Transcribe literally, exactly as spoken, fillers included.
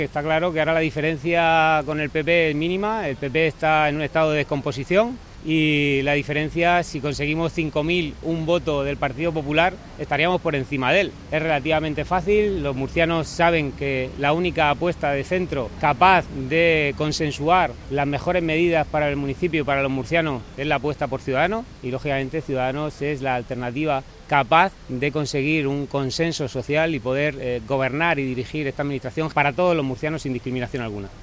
Está claro que ahora la diferencia con el P P es mínima, el P P está en un estado de descomposición y la diferencia, si conseguimos cinco mil, un voto del Partido Popular, estaríamos por encima de él. Es relativamente fácil, los murcianos saben que la única apuesta de centro capaz de consensuar las mejores medidas para el municipio y para los murcianos es la apuesta por Ciudadanos y lógicamente Ciudadanos es la alternativa capaz de conseguir un consenso social y poder eh, gobernar y dirigir esta administración para todos los murcianos sin discriminación alguna.